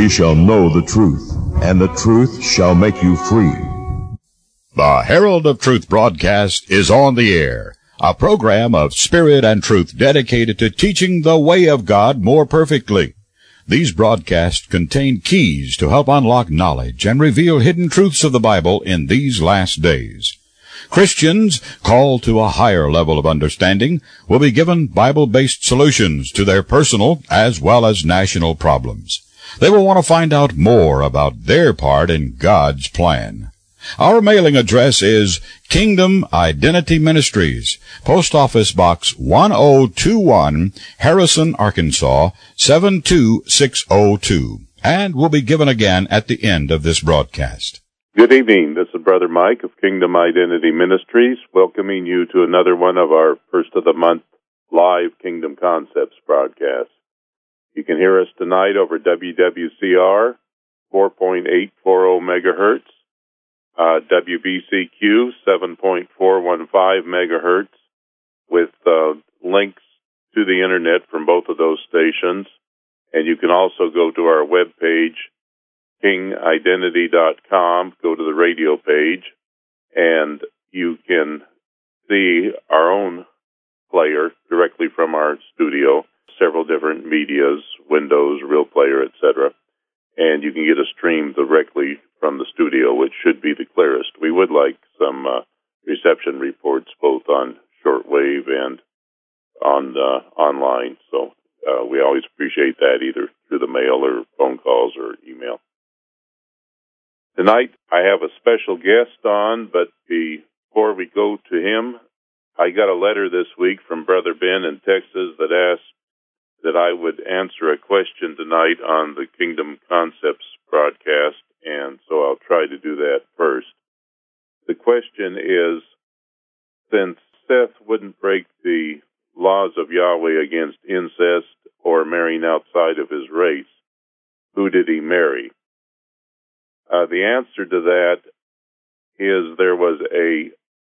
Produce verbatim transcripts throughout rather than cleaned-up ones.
ye shall know the truth, and the truth shall make you free. The Herald of Truth broadcast is on the air, a program of spirit and truth dedicated to teaching the way of God more perfectly. These broadcasts contain keys to help unlock knowledge and reveal hidden truths of the Bible in these last days. Christians called to a higher level of understanding will be given Bible-based solutions to their personal as well as national problems. They will want to find out more about their part in God's plan. Our mailing address is Kingdom Identity Ministries, Post Office Box one oh two one, Harrison, Arkansas, seven two six oh two, and will be given again at the end of this broadcast. Good evening. This is Brother Mike of Kingdom Identity Ministries, welcoming you to another one of our first of the month live Kingdom Concepts broadcasts. You can hear us tonight over W W C R, four point eight four zero megahertz, uh, W B C Q, seven point four one five megahertz, with uh, links to the Internet from both of those stations. And you can also go to our webpage, king identity dot com, go to the radio page, and you can see our own player directly from our studio, several different medias, Windows, Real Player, et cetera. And you can get a stream directly from the studio, which should be the clearest. We would like some uh, reception reports both on shortwave and on uh, online. So uh, we always appreciate that, either through the mail or phone calls or email. Tonight, I have a special guest on, but before we go to him, I got a letter this week from Brother Ben in Texas that asked that I would answer a question tonight on the Kingdom Concepts broadcast, and so I'll try to do that first. The question is, since Seth wouldn't break the laws of Yahweh against incest or marrying outside of his race, who did he marry? Uh, the answer to that is there was a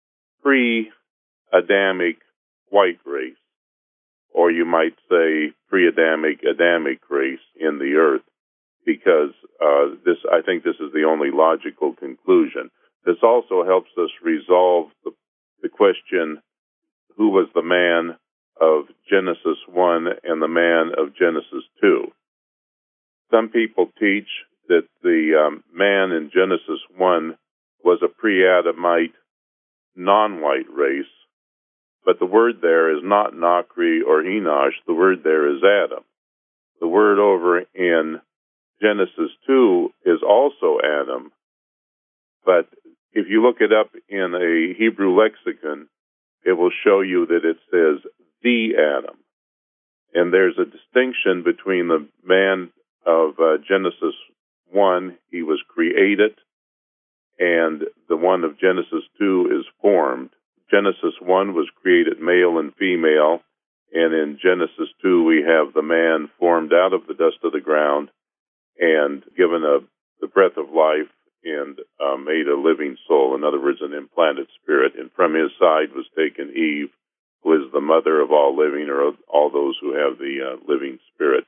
pre-Adamic white race, or you might say pre-Adamic Adamic race in the earth, because uh, this I think this is the only logical conclusion. This also helps us resolve the, the question, who was the man of Genesis one and the man of Genesis two? Some people teach that the um, man in Genesis one was a pre-Adamite, non-white race, but the word there is not Nachri or Enosh. The word there is Adam. The word over in Genesis two is also Adam, but if you look it up in a Hebrew lexicon, it will show you that it says the Adam. And there's a distinction between the man of uh, Genesis one, he was created, and the one of Genesis two is formed. Genesis one was created male and female, and in Genesis two we have the man formed out of the dust of the ground and given a, the breath of life and uh, made a living soul, in other words, an implanted spirit. And from his side was taken Eve, who is the mother of all living, or all those who have the uh, living spirit.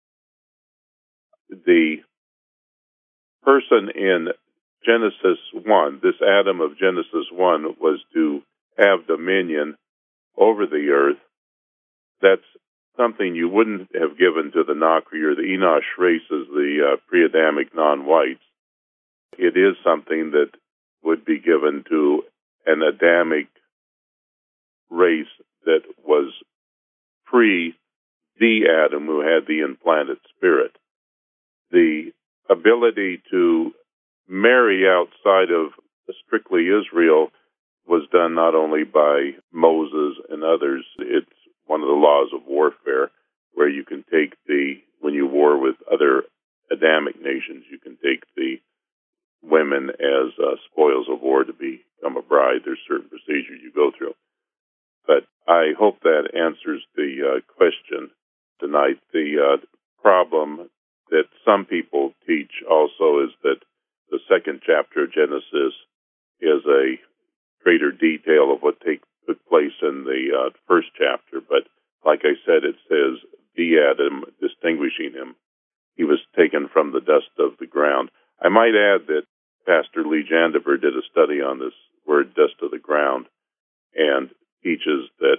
The person in Genesis one, this Adam of Genesis one, was to have dominion over the earth. That's something you wouldn't have given to the Nachri or the Enosh races, the uh, pre-Adamic non-whites. It is something that would be given to an Adamic race that was pre the Adam who had the implanted spirit. The ability to marry outside of strictly Israel was done not only by Moses and others. It's one of the laws of warfare, where you can take the, when you war with other Adamic nations, you can take the women as uh, spoils of war to become a bride. There's certain procedures you go through. But I hope that answers the uh, question tonight. The uh, problem that some people teach also is that the second chapter of Genesis is a greater detail of what take, took place in the uh, first chapter. But like I said, it says the Adam, distinguishing him. he was taken from the dust of the ground. I might add that Pastor Lee Jandiver did a study on this word dust of the ground and teaches that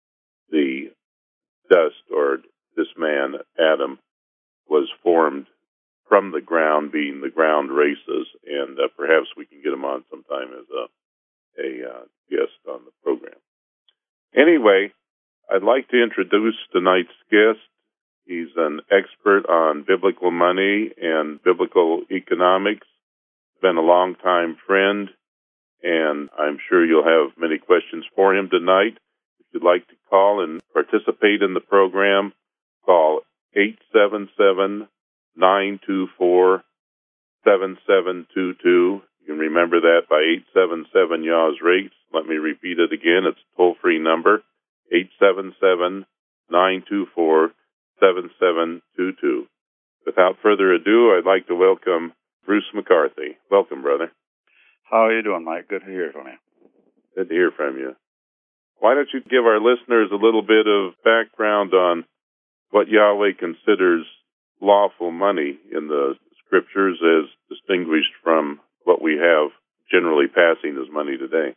the dust, or this man, Adam, was formed from the ground, being the ground races, and uh, perhaps we can get him on sometime as a, a uh, guest on the program. Anyway, I'd like to introduce tonight's guest. He's an expert on biblical money and biblical economics, been a long-time friend, and I'm sure you'll have many questions for him tonight. If you'd like to call and participate in the program, call eight seven seven, nine two four, seven seven two two. You can remember that by eight seven seven Yaw's Rates. Let me repeat it again. It's a toll-free number, eight seven seven, nine two four, seven seven two two. Without further ado, I'd like to welcome Bruce McCarthy. Welcome, brother. How are you doing, Mike? Good to hear from you. Good to hear from you. Why don't you give our listeners a little bit of background on what Yahweh considers lawful money in the Scriptures as distinguished from what we have generally passing as money today?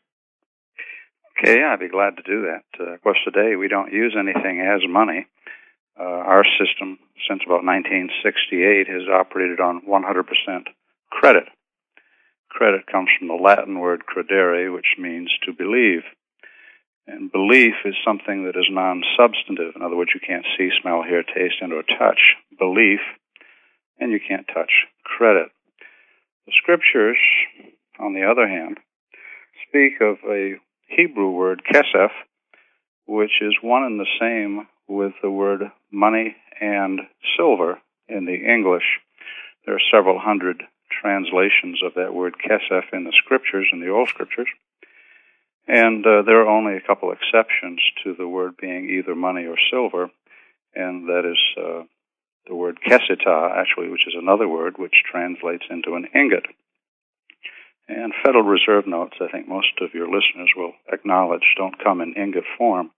Okay, I'd be glad to do that. Uh, of course, today we don't use anything as money. Uh, our system, since about nineteen sixty-eight, has operated on one hundred percent credit. Credit comes from the Latin word credere, which means to believe. And belief is something that is non-substantive. In other words, you can't see, smell, hear, taste, and or touch belief, and you can't touch credit. The Scriptures, on the other hand, speak of a Hebrew word, kesef, which is one and the same with the word money and silver in the English. There are several hundred translations of that word kesef in the Scriptures, in the Old Scriptures, and uh, there are only a couple exceptions to the word being either money or silver, and that is uh, the word kesita, actually, which is another word which translates into an ingot. And Federal Reserve notes, I think most of your listeners will acknowledge, don't come in ingot form.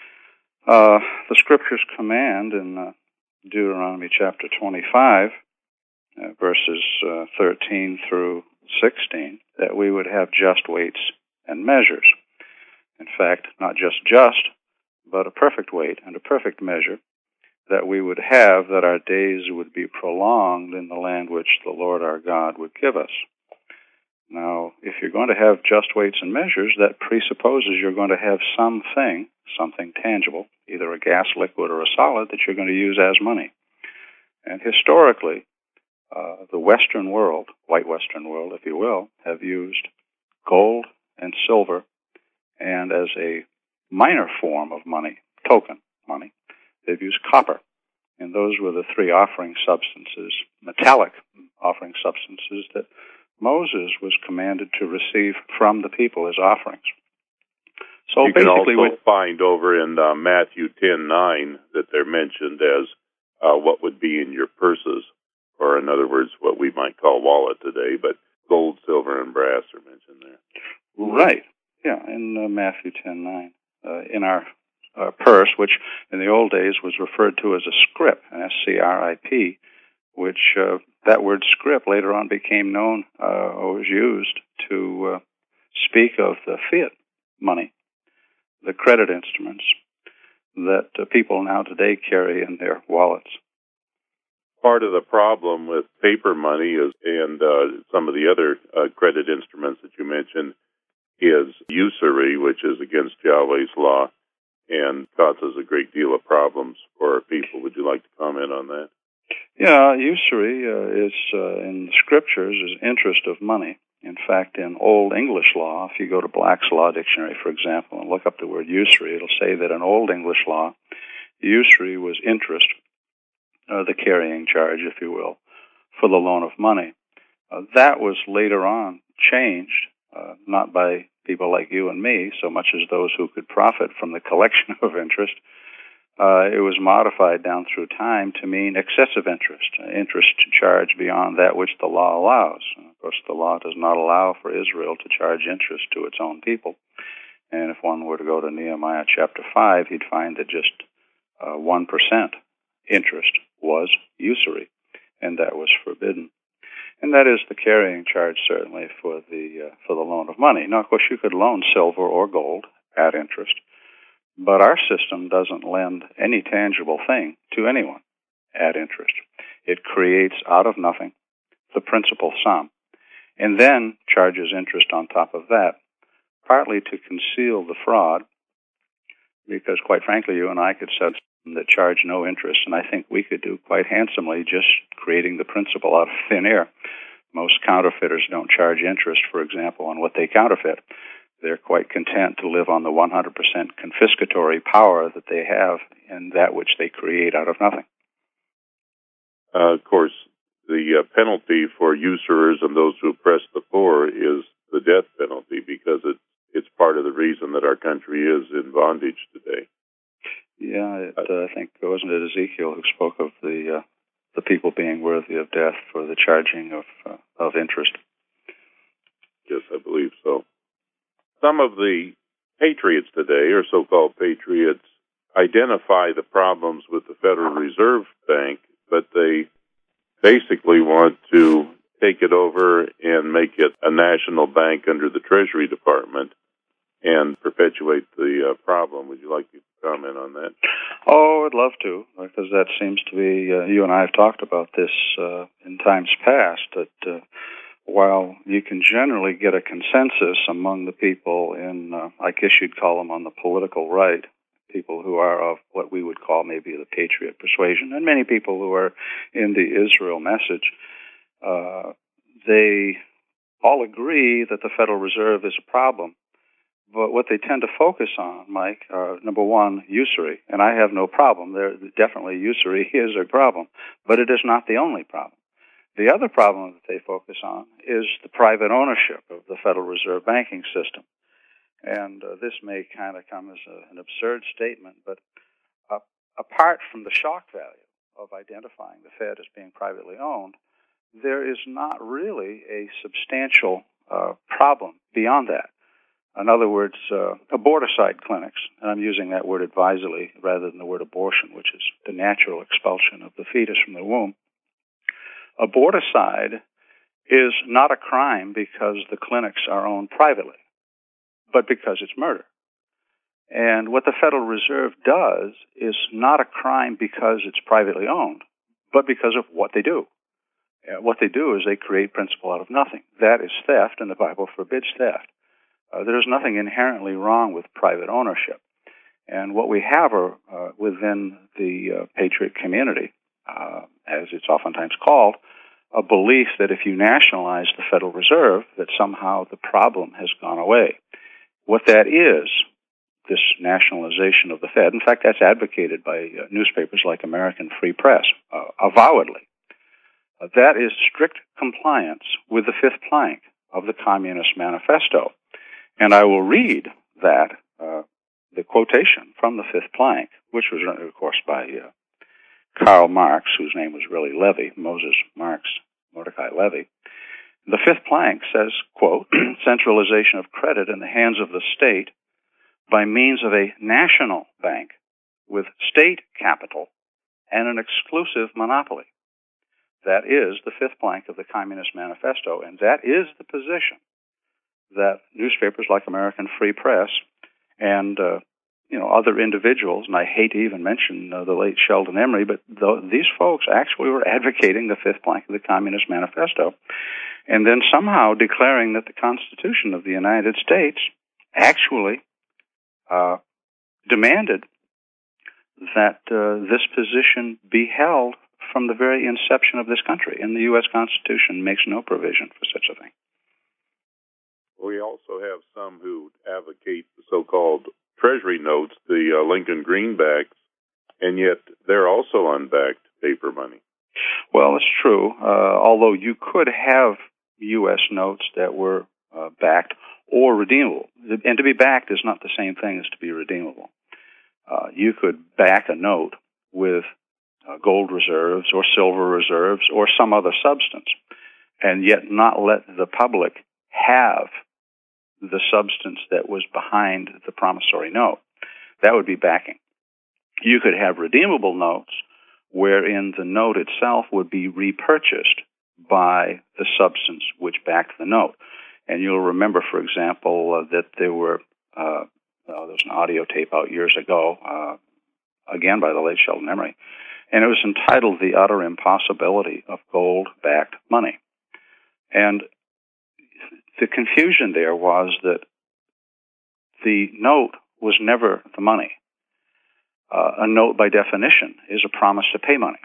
Uh, the Scriptures command in uh, Deuteronomy chapter twenty-five, uh, verses uh, thirteen through sixteen, that we would have just weights and measures. In fact, not just just, but a perfect weight and a perfect measure, that we would have, that our days would be prolonged in the land which the Lord our God would give us. Now, if you're going to have just weights and measures, that presupposes you're going to have something, something tangible, either a gas, liquid, or a solid, that you're going to use as money. And historically, uh, the Western world, white Western world, if you will, have used gold and silver, and as a minor form of money, token money, they've used copper. And those were the three offering substances, metallic offering substances, that Moses was commanded to receive from the people as offerings. So you basically, can also find over in uh, Matthew ten nine that they're mentioned as uh, what would be in your purses, or in other words, what we might call wallet today, but gold, silver, and brass are mentioned there. Right. Yeah, in uh, Matthew ten nine, uh, in our uh, purse, which in the old days was referred to as a scrip, an S C R I P, which uh, that word scrip later on became known uh, or was used to uh, speak of the fiat money, the credit instruments that uh, people now today carry in their wallets. Part of the problem with paper money is, and uh, some of the other uh, credit instruments that you mentioned, is usury, which is against Yahweh's law and causes a great deal of problems for our people. Would you like to comment on that? Yeah, usury uh, is, uh, in the Scriptures, is interest of money. In fact, in Old English law, if you go to Black's Law Dictionary, for example, and look up the word usury, it'll say that in Old English law, usury was interest, uh, the carrying charge, if you will, for the loan of money. Uh, that was later on changed, uh, not by people like you and me, so much as those who could profit from the collection of interest. Uh, it was modified down through time to mean excessive interest, interest charged beyond that which the law allows. And of course, the law does not allow for Israel to charge interest to its own people. And if one were to go to Nehemiah chapter five, he'd find that just uh, one percent interest was usury. and that was forbidden. And that is the carrying charge, certainly, for the uh, for the loan of money. Now, of course, you could loan silver or gold at interest, but our system doesn't lend any tangible thing to anyone at interest. It creates out of nothing the principal sum, and then charges interest on top of that, partly to conceal the fraud, because, quite frankly, you and I could set them that charge no interest, and I think we could do quite handsomely just creating the principal out of thin air. Most counterfeiters don't charge interest, for example, on what they counterfeit. They're quite content to live on the one hundred percent confiscatory power that they have in that which they create out of nothing. Uh, of course, the uh, penalty for usurers and those who oppress the poor is the death penalty, because it, it's part of the reason that our country is in bondage today. Yeah, it, uh, I think, wasn't it Ezekiel who spoke of the uh, the people being worthy of death for the charging of uh, of interest? Yes, I believe so. Some of the patriots today, or so-called patriots, identify the problems with the Federal Reserve Bank, but they basically want to take it over and make it a national bank under the Treasury Department and perpetuate the uh, problem. Would you like to comment on that? Oh, I'd love to, because that seems to be, uh, you and I have talked about this uh, in times past, that uh, while you can generally get a consensus among the people in, uh, I guess you'd call them on the political right, people who are of what we would call maybe the patriot persuasion, and many people who are in the Israel message, uh, they all agree that the Federal Reserve is a problem. But what they tend to focus on, Mike, are, number one, usury. And I have no problem. There definitely usury is a problem, but it is not the only problem. The other problem that they focus on is the private ownership of the Federal Reserve banking system. And uh, this may kind of come as a, an absurd statement, but uh, apart from the shock value of identifying the Fed as being privately owned, there is not really a substantial uh, problem beyond that. In other words, uh, aborticide clinics, and I'm using that word advisedly rather than the word abortion, which is the natural expulsion of the fetus from the womb. Aborticide is not a crime because the clinics are owned privately, but because it's murder. And what the Federal Reserve does is not a crime because it's privately owned, but because of what they do. Uh, what they do is they create principle out of nothing. That is theft, and the Bible forbids theft. Uh, there's nothing inherently wrong with private ownership. And what we have are, uh, within the uh, patriot community, uh, as it's oftentimes called, a belief that if you nationalize the Federal Reserve, that somehow the problem has gone away. What that is, this nationalization of the Fed, in fact, that's advocated by uh, newspapers like American Free Press, uh, avowedly. Uh, that is strict compliance with the fifth plank of the Communist Manifesto. And I will read that, uh, the quotation from the fifth plank, which was written, of course, by uh, Karl Marx, whose name was really Levy, Moses Marx, Mordecai Levy. The fifth plank says, quote, centralization of credit in the hands of the state by means of a national bank with state capital and an exclusive monopoly. That is the fifth plank of the Communist Manifesto, and that is the position that newspapers like American Free Press and uh, you know other individuals, and I hate to even mention uh, the late Sheldon Emery, but th- these folks actually were advocating the fifth plank of the Communist Manifesto, and then somehow declaring that the Constitution of the United States actually uh, demanded that uh, this position be held from the very inception of this country, and the U S Constitution makes no provision for such a thing. We also have some who advocate the so-called Treasury notes, the uh, Lincoln Greenbacks, and yet they're also unbacked paper money. Well, it's true, uh, although you could have U S notes that were uh, backed or redeemable. And to be backed is not the same thing as to be redeemable. Uh, you could back a note with uh, gold reserves or silver reserves or some other substance, and yet not let the public have the substance that was behind the promissory note. That would be backing. You could have redeemable notes wherein the note itself would be repurchased by the substance which backed the note. And you'll remember, for example, uh, that there were uh, uh, there was an audio tape out years ago, uh, again by the late Sheldon Emery, and it was entitled "The Utter Impossibility of Gold-Backed Money." And the confusion there was that the note was never the money. Uh, a note, by definition, is a promise to pay money.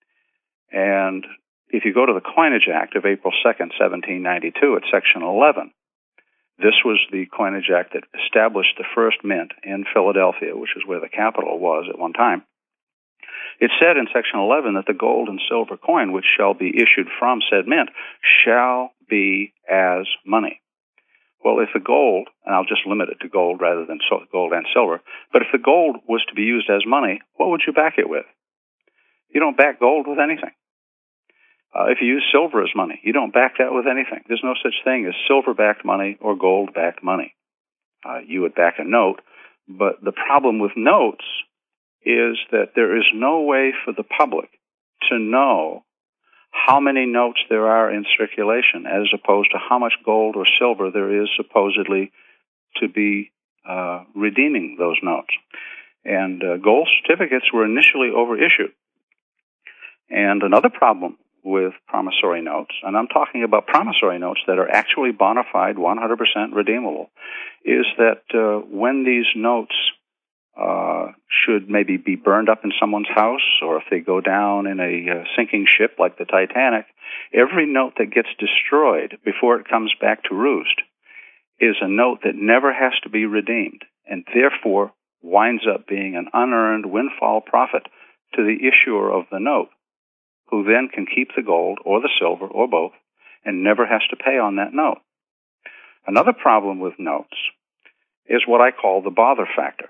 And if you go to the Coinage Act of April second, seventeen ninety-two, at Section eleven, this was the Coinage Act that established the first mint in Philadelphia, which is where the capital was at one time. It said in Section eleven that the gold and silver coin which shall be issued from said mint shall be as money. Well, if the gold, and I'll just limit it to gold rather than gold and silver, but if the gold was to be used as money, what would you back it with? You don't back gold with anything. Uh, if you use silver as money, you don't back that with anything. There's no such thing as silver-backed money or gold-backed money. Uh, you would back a note, but the problem with notes is that there is no way for the public to know how many notes there are in circulation as opposed to how much gold or silver there is supposedly to be uh, redeeming those notes. And uh, gold certificates were initially overissued. And another problem with promissory notes, and I'm talking about promissory notes that are actually bona fide, one hundred percent redeemable, is that uh, when these notes uh, should maybe be burned up in someone's house, or if they go down in a uh, sinking ship like the Titanic, every note that gets destroyed before it comes back to roost is a note that never has to be redeemed, and therefore winds up being an unearned windfall profit to the issuer of the note, who then can keep the gold or the silver or both and never has to pay on that note. Another problem with notes is what I call the bother factor.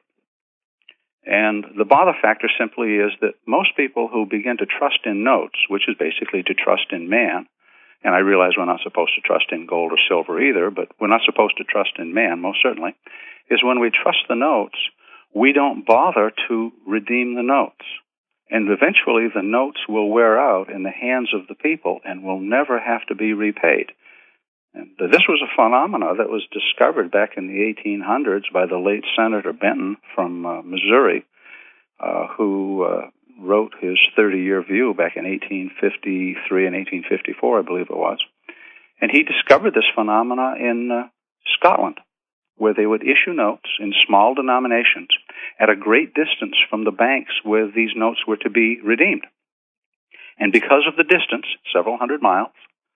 And the bother factor simply is that most people who begin to trust in notes, which is basically to trust in man, and I realize we're not supposed to trust in gold or silver either, but we're not supposed to trust in man, most certainly, is when we trust the notes, we don't bother to redeem the notes. And eventually the notes will wear out in the hands of the people and will never have to be repaid. And this was a phenomena that was discovered back in the eighteen hundreds by the late Senator Benton from uh, Missouri, uh, who uh, wrote his thirty-year view back in eighteen fifty-three and eighteen fifty-four, I believe it was. And he discovered this phenomena in uh, Scotland, where they would issue notes in small denominations at a great distance from the banks where these notes were to be redeemed. And because of the distance, several hundred miles,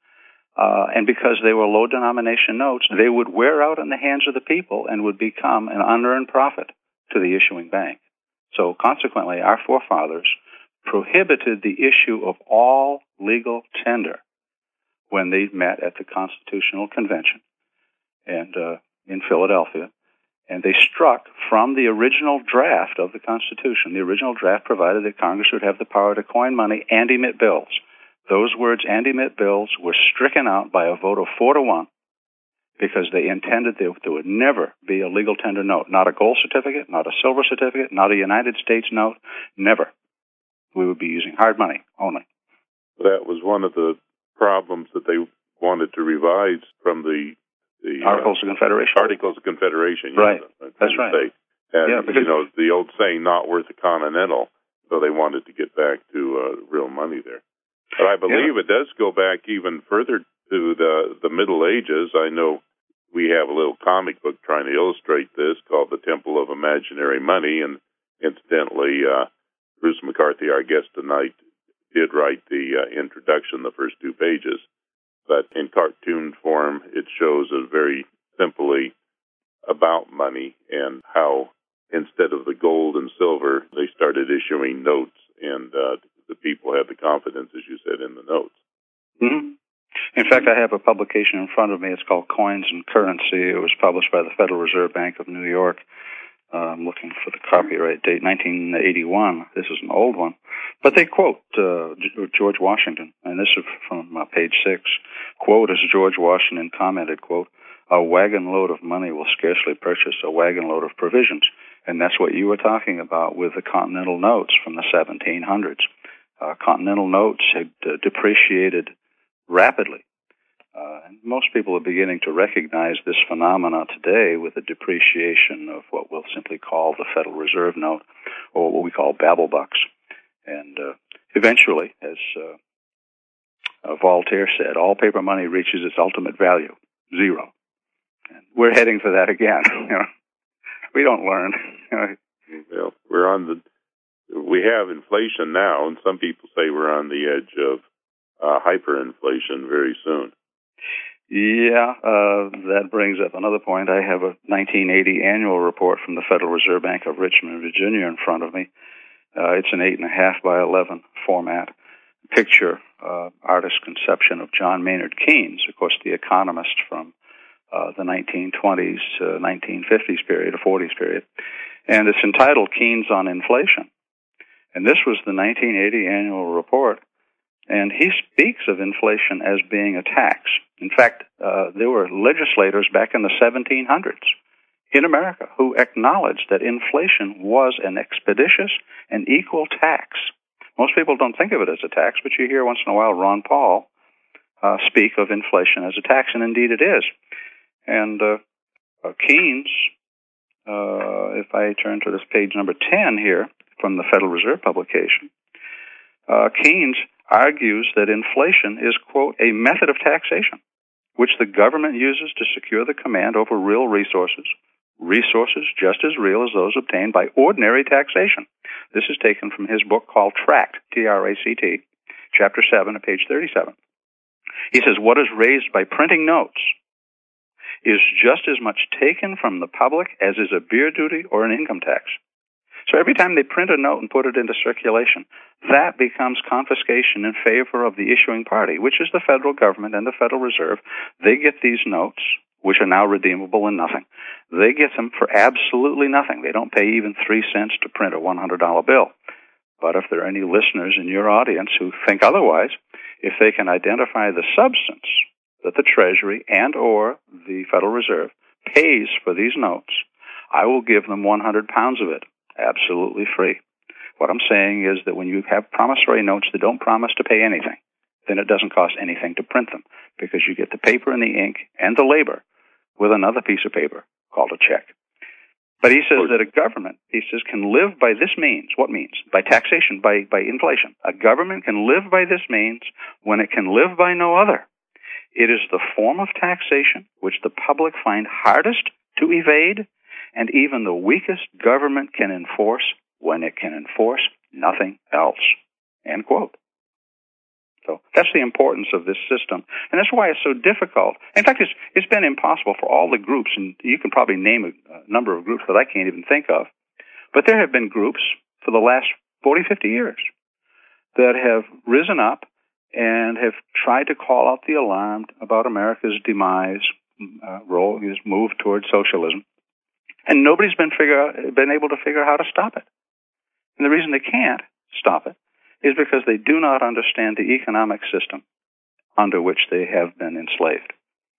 uh, and because they were low denomination notes, they would wear out in the hands of the people and would become an unearned profit to the issuing bank. So consequently, our forefathers prohibited the issue of all legal tender when they met at the Constitutional Convention and uh, in Philadelphia. And they struck from the original draft of the Constitution. The original draft provided that Congress would have the power to coin money and emit bills. Those words, and emit bills, were stricken out by a vote of four to one because they intended that there would never be a legal tender note. Not a gold certificate, not a silver certificate, not a United States note, never. We would be using hard money only. That was one of the problems that they wanted to revise from the The Articles uh, of Confederation. Articles of Confederation. Right. Yeah, that's right. Say. And, yeah, because, you know, the old saying, not worth a continental, so they wanted to get back to uh, real money there. But I believe yeah. it does go back even further to the, the Middle Ages. I know we have a little comic book trying to illustrate this called The Temple of Imaginary Money, and incidentally, uh, Bruce McCarthy, our guest tonight, did write the uh, introduction, the first two pages. But in cartoon form, it shows a very simply about money and how instead of the gold and silver, they started issuing notes, and uh, the people had the confidence, as you said, in the notes. Mm-hmm. In fact, I have a publication in front of me. It's called Coins and Currency. It was published by the Federal Reserve Bank of New York. Uh, I'm looking for the copyright date, nineteen eighty-one. This is an old one. But they quote uh, George Washington, and this is from uh, page six. Quote, as George Washington commented, quote, a wagon load of money will scarcely purchase a wagon load of provisions. And that's what you were talking about with the Continental notes from the seventeen hundreds. Uh, Continental notes had uh, depreciated rapidly. Uh, and most people are beginning to recognize this phenomena today with the depreciation of what we'll simply call the Federal Reserve note, or what we call Babel bucks. And uh, eventually, as uh, uh, Voltaire said, all paper money reaches its ultimate value, zero. And we're heading for that again. You know, we don't learn. Well, we're on the. We have inflation now, and some people say we're on the edge of uh, hyperinflation very soon. Yeah, uh, that brings up another point. I have a nineteen eighty annual report from the Federal Reserve Bank of Richmond, Virginia, in front of me. Uh, it's an eight and a half by eleven format. Picture uh, artist conception of John Maynard Keynes, of course, the economist from uh, the nineteen twenties to nineteen fifties period, or forties period, and it's entitled Keynes on Inflation. And this was the nineteen eighty annual report. And he speaks of inflation as being a tax. In fact, uh, there were legislators back in the seventeen hundreds in America who acknowledged that inflation was an expeditious and equal tax. Most people don't think of it as a tax, but you hear once in a while Ron Paul uh, speak of inflation as a tax, and indeed it is. And uh, uh, Keynes, uh, if I turn to this page number ten here from the Federal Reserve publication, uh, Keynes argues that inflation is, quote, a method of taxation, which the government uses to secure the command over real resources, resources just as real as those obtained by ordinary taxation. This is taken from his book called Tract, T R A C T, chapter seven, at page thirty-seven. He says, what is raised by printing notes is just as much taken from the public as is a beer duty or an income tax. So every time they print a note and put it into circulation, that becomes confiscation in favor of the issuing party, which is the federal government and the Federal Reserve. They get these notes, which are now redeemable in nothing. They get them for absolutely nothing. They don't pay even three cents to print a one hundred dollar bill. But if there are any listeners in your audience who think otherwise, if they can identify the substance that the Treasury and or the Federal Reserve pays for these notes, I will give them one hundred pounds of it. Absolutely free. What I'm saying is that when you have promissory notes that don't promise to pay anything, then it doesn't cost anything to print them, because you get the paper and the ink and the labor with another piece of paper called a check. But he says that a government, he says, can live by this means. What means? By taxation, by, by inflation. A government can live by this means when it can live by no other. It is the form of taxation which the public find hardest to evade, and even the weakest government can enforce when it can enforce nothing else. End quote. So that's the importance of this system, and that's why it's so difficult. In fact, it's it's been impossible for all the groups, and you can probably name a, a number of groups that I can't even think of, but there have been groups for the last forty, fifty years that have risen up and have tried to call out the alarm about America's demise, uh, role, his move towards socialism. And nobody's been figure been able to figure out how to stop it. And the reason they can't stop it is because they do not understand the economic system under which they have been enslaved.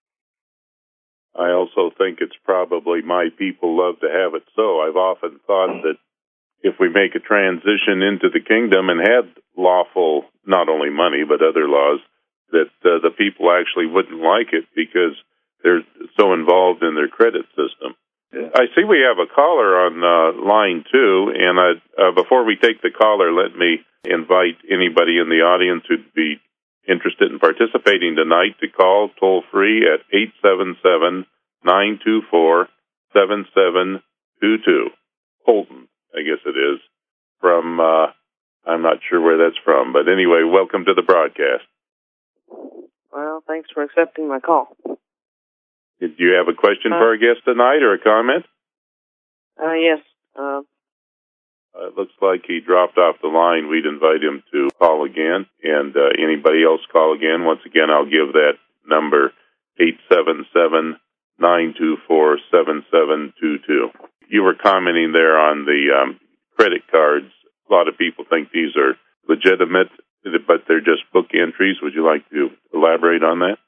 I also think it's probably my people love to have it so. I've often thought that if we make a transition into the kingdom and had lawful, not only money, but other laws, that uh, the people actually wouldn't like it because they're so involved in their credit system. I see we have a caller on uh, line two, and uh, uh, before we take the caller, let me invite anybody in the audience who'd be interested in participating tonight to call toll-free at eight seven seven, nine two four, seven seven two two. Holton, I guess it is, from, uh, I'm not sure where that's from, but anyway, welcome to the broadcast. Well, thanks for accepting my call. Do you have a question uh, for our guest tonight or a comment? Uh, yes. Uh, uh, it looks like he dropped off the line. We'd invite him to call again. And uh, anybody else call again. Once again, I'll give that number, eight seven seven, nine two four, seven seven two two. You were commenting there on the um, credit cards. A lot of people think these are legitimate, but they're just book entries. Would you like to elaborate on that?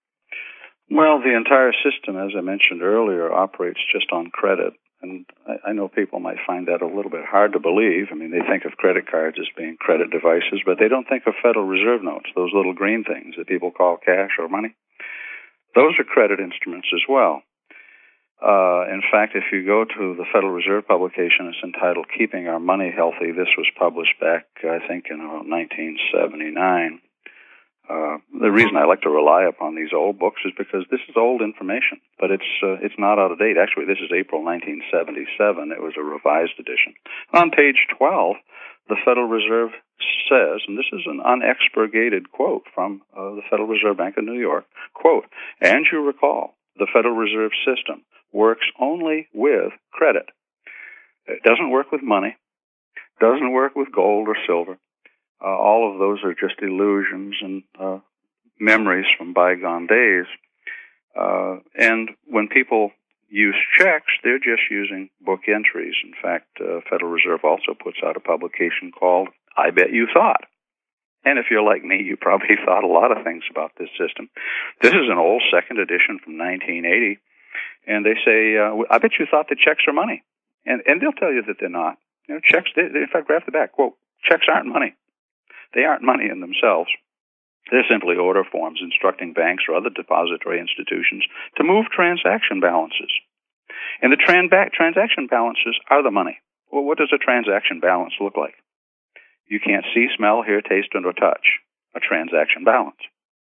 Well, the entire system, as I mentioned earlier, operates just on credit. And I, I I know people might find that a little bit hard to believe. I mean, they think of credit cards as being credit devices, but they don't think of Federal Reserve notes, those little green things that people call cash or money. Those are credit instruments as well. Uh, in fact, if you go to the Federal Reserve publication, it's entitled Keeping Our Money Healthy. This was published back, I think, in about nineteen seventy-nine. Uh, the reason I like to rely upon these old books is because this is old information, but it's uh, it's not out of date. Actually, this is April nineteen seventy-seven. It was a revised edition. On page twelve, the Federal Reserve says, and this is an unexpurgated quote from uh, the Federal Reserve Bank of New York, quote, "And you recall, the Federal Reserve System works only with credit. It doesn't work with money, doesn't work with gold or silver. Uh, all of those are just illusions and uh, memories from bygone days. Uh, and when people use checks, they're just using book entries. In fact, uh, Federal Reserve also puts out a publication called I Bet You Thought. And if you're like me, you probably thought a lot of things about this system. This is an old second edition from nineteen eighty. And they say, uh, I bet you thought that checks are money. And and they'll tell you that they're not. You know, checks, they, they, in fact, graph the back, quote, checks aren't money. They aren't money in themselves. They're simply order forms instructing banks or other depository institutions to move transaction balances. And the tran- transaction balances are the money. Well, what does a transaction balance look like? You can't see, smell, hear, taste, or touch a transaction balance.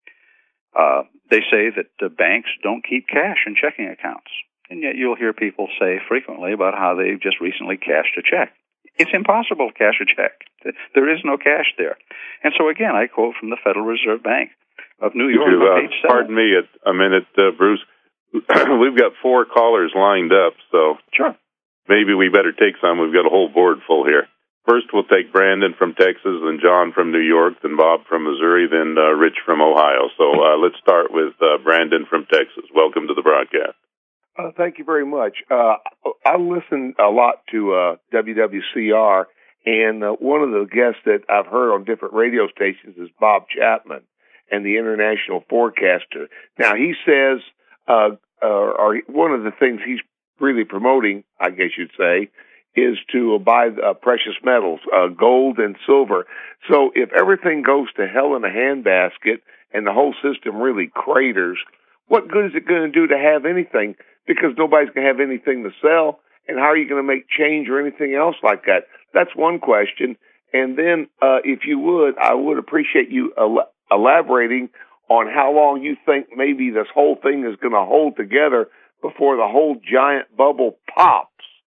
Uh, they say that the banks don't keep cash in checking accounts. And yet you'll hear people say frequently about how they just recently cashed a check. It's impossible to cash a check. There is no cash there. And so, again, I quote from the Federal Reserve Bank of New York. You, uh, pardon me a, a minute, uh, Bruce. We've got four callers lined up, so sure. Maybe we better take some. We've got a whole board full here. First, we'll take Brandon from Texas, then John from New York, then Bob from Missouri, then uh, Rich from Ohio. So uh, let's start with uh, Brandon from Texas. Welcome to the broadcast. Uh, thank you very much. Uh, I listen a lot to uh, W W C R, and uh, one of the guests that I've heard on different radio stations is Bob Chapman, and the international forecaster. Now, he says, uh, uh, or one of the things he's really promoting, I guess you'd say, is to buy uh, precious metals, uh, gold and silver. So if everything goes to hell in a handbasket and the whole system really craters, what good is it going to do to have anything? Because nobody's going to have anything to sell. And how are you going to make change or anything else like that? That's one question. And then, uh, if you would, I would appreciate you el- elaborating on how long you think maybe this whole thing is going to hold together before the whole giant bubble pops.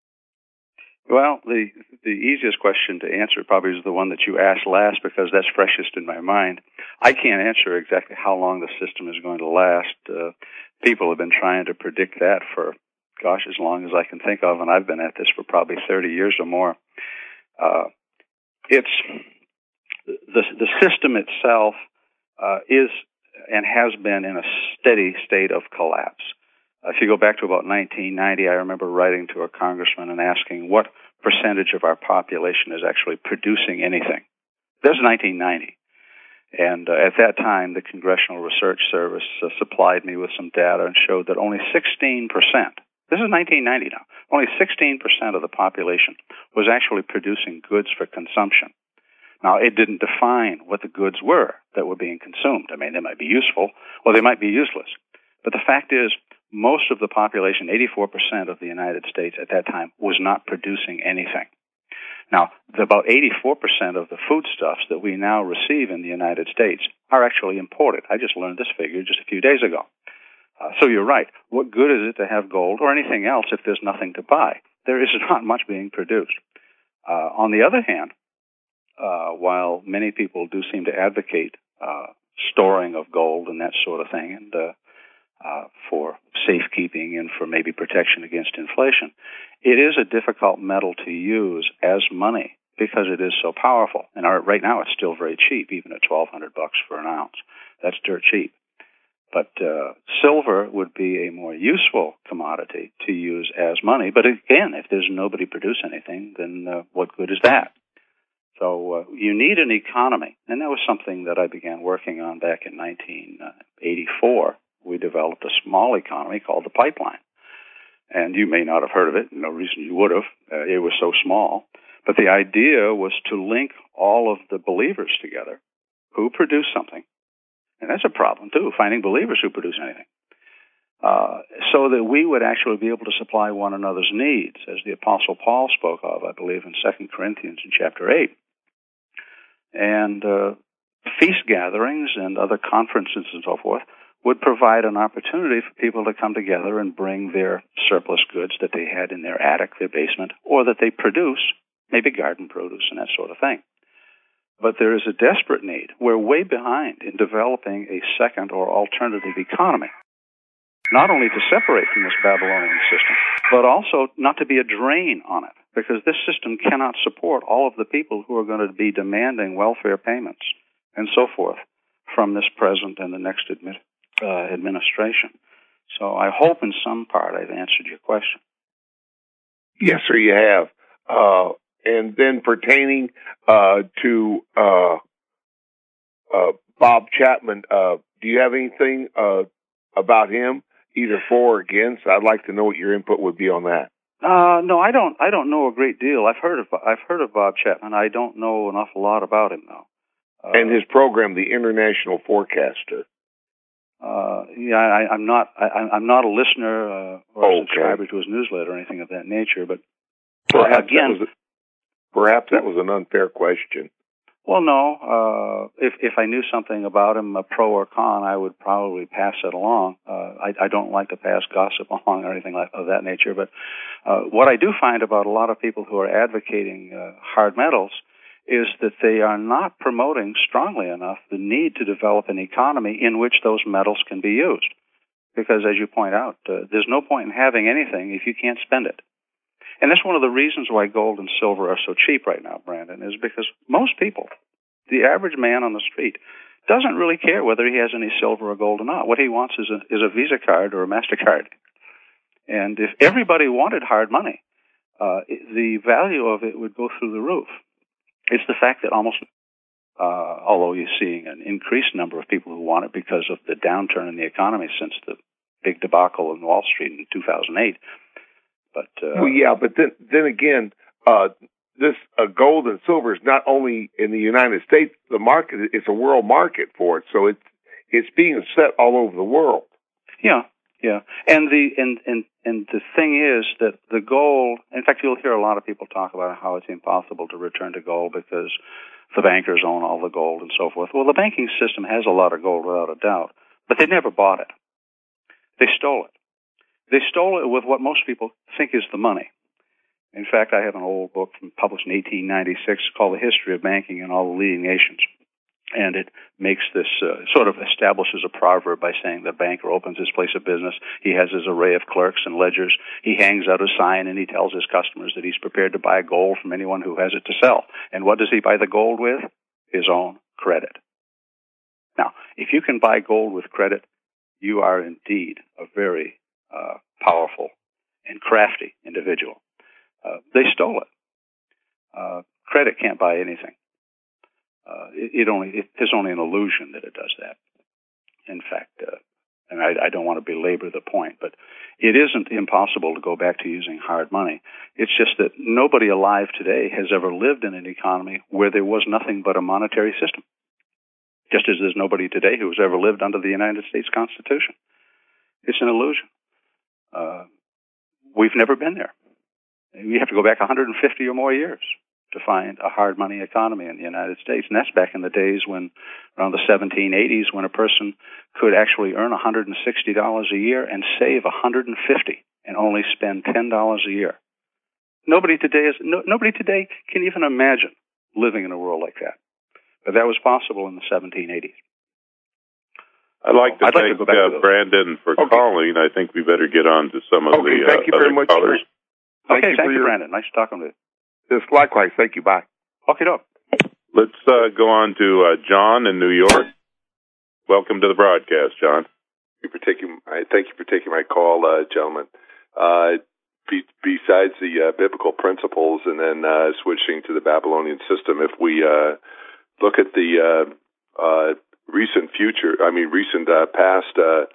Well, the the easiest question to answer probably is the one that you asked last, because that's freshest in my mind. I can't answer exactly how long the system is going to last. Uh, people have been trying to predict that for, gosh, as long as I can think of, and I've been at this for probably thirty years or more. Uh, it's the the system itself uh, is and has been in a steady state of collapse. Uh, if you go back to about nineteen ninety, I remember writing to a congressman and asking what percentage of our population is actually producing anything. This is nineteen ninety. And uh, at that time, the Congressional Research Service uh, supplied me with some data and showed that only sixteen percent, this is nineteen ninety now, only sixteen percent of the population was actually producing goods for consumption. Now, it didn't define what the goods were that were being consumed. I mean, they might be useful or they might be useless. But the fact is, most of the population, eighty-four percent of the United States at that time, was not producing anything. Now, the, about eighty-four percent of the foodstuffs that we now receive in the United States are actually imported. I just learned this figure just a few days ago. Uh, so you're right. What good is it to have gold or anything else if there's nothing to buy? There is not much being produced. Uh, on the other hand, uh, while many people do seem to advocate uh, storing of gold and that sort of thing, and uh, Uh, for safekeeping and for maybe protection against inflation, it is a difficult metal to use as money because it is so powerful. And our, right now it's still very cheap, even at twelve hundred bucks for an ounce. That's dirt cheap. But uh, silver would be a more useful commodity to use as money. But again, if there's nobody produce anything, then uh, what good is that? So uh, you need an economy. And that was something that I began working on back in nineteen eighty-four. We developed a small economy called the pipeline. And you may not have heard of it. No reason you would have. Uh, it was so small. But the idea was to link all of the believers together who produce something. And that's a problem, too, finding believers who produce anything. Uh, so that we would actually be able to supply one another's needs, as the Apostle Paul spoke of, I believe, in Second Corinthians in chapter eight. And uh, feast gatherings and other conferences and so forth would provide an opportunity for people to come together and bring their surplus goods that they had in their attic, their basement, or that they produce, maybe garden produce and that sort of thing. But there is a desperate need. We're way behind in developing a second or alternative economy, not only to separate from this Babylonian system, but also not to be a drain on it, because this system cannot support all of the people who are going to be demanding welfare payments and so forth from this present and the next admi- uh, administration. So I hope in some part I've answered your question. Yes, sir, you have. Uh, and then pertaining uh, to uh, uh, Bob Chapman, uh, do you have anything uh, about him, either for or against? I'd like to know what your input would be on that. Uh, no, I don't. I don't know a great deal. I've heard of I've heard of Bob Chapman. I don't know an awful lot about him, though. Uh, and his program, The International Forecaster. Uh, yeah, I, I'm not. I, I'm not a listener uh, or a okay. subscriber to his newsletter or anything of that nature. But perhaps uh, again, that was a, perhaps that was an unfair question. Well, no. Uh, if if I knew something about him, a pro or con, I would probably pass it along. Uh, I, I don't like to pass gossip along or anything like of that nature. But uh, what I do find about a lot of people who are advocating uh, hard metals is that they are not promoting strongly enough the need to develop an economy in which those metals can be used. Because, as you point out, uh, there's no point in having anything if you can't spend it. And that's one of the reasons why gold and silver are so cheap right now, Brandon, is because most people, the average man on the street, doesn't really care whether he has any silver or gold or not. What he wants is a, is a Visa card or a MasterCard. And if everybody wanted hard money, uh, the value of it would go through the roof. It's the fact that almost, uh, although you're seeing an increased number of people who want it because of the downturn in the economy since the big debacle in Wall Street in two thousand eight. But uh, well, yeah, but then then again, uh, this uh, gold and silver is not only in the United States. The market, it's a world market for it, so it's it's being set all over the world. Yeah, yeah, and the and and and the thing is that the gold. In fact, you'll hear a lot of people talk about how it's impossible to return to gold because the bankers own all the gold and so forth. Well, the banking system has a lot of gold without a doubt, but they never bought it. They stole it. They stole it with what most people think is the money. In fact, I have an old book from, published in eighteen ninety-six called The History of Banking in All the Leading Nations. And it makes this, uh, sort of establishes a proverb by saying the banker opens his place of business. He has his array of clerks and ledgers. He hangs out a sign and he tells his customers that he's prepared to buy gold from anyone who has it to sell. And what does he buy the gold with? His own credit. Now, if you can buy gold with credit, you are indeed a very uh, powerful and crafty individual. Uh, they stole it. Uh, credit can't buy anything. Uh, it, it only it, there's only an illusion that it does that. In fact, uh, and I, I don't want to belabor the point, but it isn't impossible to go back to using hard money. It's just that nobody alive today has ever lived in an economy where there was nothing but a monetary system. Just as there's nobody today who has ever lived under the United States Constitution. It's an illusion. Uh, we've never been there. We have to go back one hundred fifty or more years to find a hard money economy in the United States. And that's back in the days when, around the seventeen eighties, when a person could actually earn one hundred sixty dollars a year and save one hundred fifty dollars and only spend ten dollars a year. Nobody today is, no, nobody today can even imagine living in a world like that. But that was possible in the seventeen eighties. I'd like to I'd thank like to uh, Brandon for okay. calling. I think we better get on to some of okay, the thank uh, you very other much. callers. Thank okay, you, thank you, your... Brandon. Nice talking to you. Yes, likewise. Thank you. Bye. Okay, doke. Let's uh, go on to uh, John in New York. Welcome to the broadcast, John. Thank you for taking, I thank you for taking my call, uh, gentlemen. Uh, be, besides the uh, biblical principles and then uh, switching to the Babylonian system, if we uh, look at the uh, uh, recent future, I mean recent uh, past uh,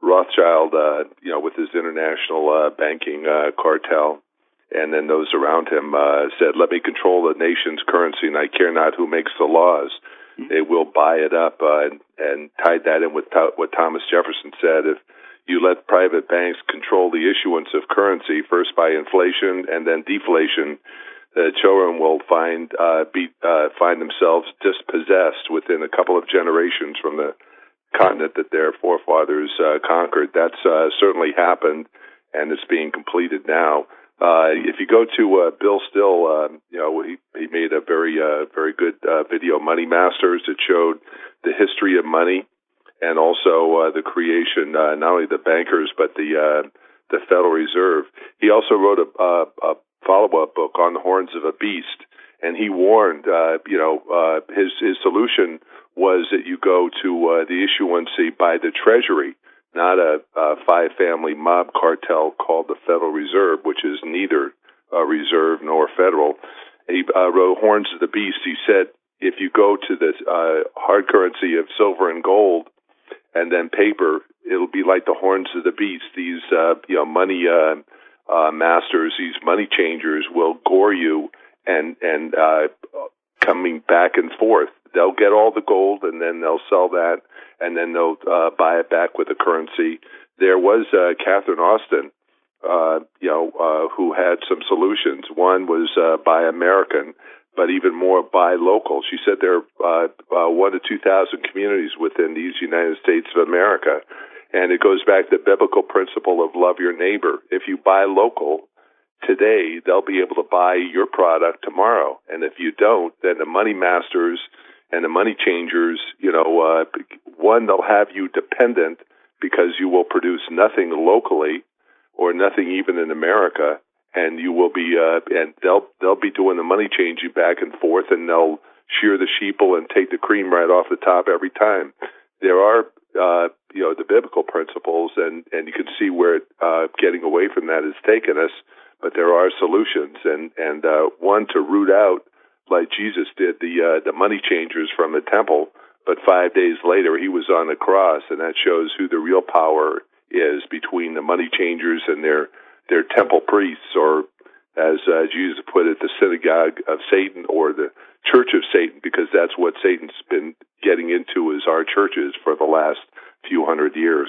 Rothschild, uh, you know, with his international uh, banking uh, cartel, and then those around him uh, said, "Let me control the nation's currency, and I care not who makes the laws." Mm-hmm. They will buy it up, uh, and, and tied that in with to- what Thomas Jefferson said: if you let private banks control the issuance of currency, first by inflation and then deflation, the children will find uh, be, uh, find themselves dispossessed within a couple of generations from the continent that their forefathers uh, conquered. That's uh, certainly happened, and it's being completed now. Uh, if you go to uh, Bill Still, uh, you know, he, he made a very, uh, very good uh, video, Money Masters, that showed the history of money and also uh, the creation, uh, not only the bankers, but the uh, the Federal Reserve. He also wrote a, a, a follow-up book on the horns of a beast, and he warned, uh, you know, uh, his his solution was that you go to uh, the issuancy by the Treasury, not a, a five-family mob cartel called the Federal Reserve, which is neither a reserve nor federal. He uh, wrote Horns of the Beast. He said, if you go to the uh, hard currency of silver and gold and then paper, it'll be like the horns of the beast. These uh, you know, money uh, uh, masters, these money changers will gore you and, and uh, coming back and forth. They'll get all the gold, and then they'll sell that, and then they'll uh, buy it back with the currency. There was uh, Catherine Austin, uh, you know, uh, who had some solutions. One was uh, buy American, but even more buy local. She said there are uh, uh, one to two thousand communities within these United States of America, and it goes back to the biblical principle of love your neighbor. If you buy local today, they'll be able to buy your product tomorrow, and if you don't, then the money masters and the money changers, you know, uh, one, they'll have you dependent because you will produce nothing locally or nothing even in America, and you will be, uh, and they'll they'll be doing the money changing back and forth, and they'll shear the sheeple and take the cream right off the top every time. There are, uh, you know, the biblical principles, and, and you can see where uh, getting away from that has taken us, but there are solutions, and, and uh, one, to root out, like Jesus did, the uh, the money changers from the temple, but five days later he was on the cross, and that shows who the real power is between the money changers and their their temple priests, or as uh, Jesus put it, the synagogue of Satan, or the church of Satan, because that's what Satan's been getting into, is our churches for the last few hundred years.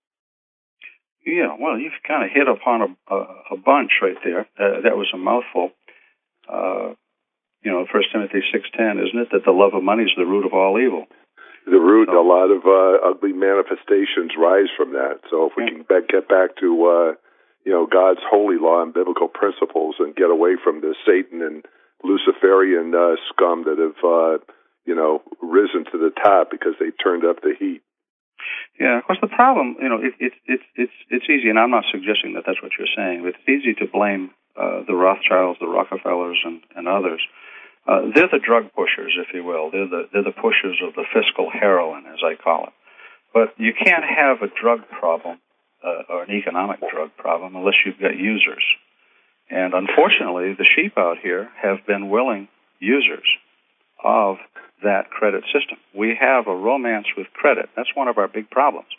Yeah, well, you've kind of hit upon a, a, a bunch right there. Uh, that was a mouthful. Uh, You know, First Timothy six ten, isn't it, that the love of money is the root of all evil? The root, so, a lot of uh, ugly manifestations rise from that. So if we yeah. can be- get back to, uh, you know, God's holy law and biblical principles, and get away from the Satan and Luciferian uh, scum that have, uh, you know, risen to the top because they turned up the heat. Yeah, of course, the problem, you know, it, it, it, it's it's easy, and I'm not suggesting that that's what you're saying, but it's easy to blame uh, the Rothschilds, the Rockefellers, and, and others. Uh, they're the drug pushers, if you will. They're the they're the pushers of the fiscal heroin, as I call it. But you can't have a drug problem uh, or an economic drug problem unless you've got users. And unfortunately, the sheep out here have been willing users of that credit system. We have a romance with credit. That's one of our big problems.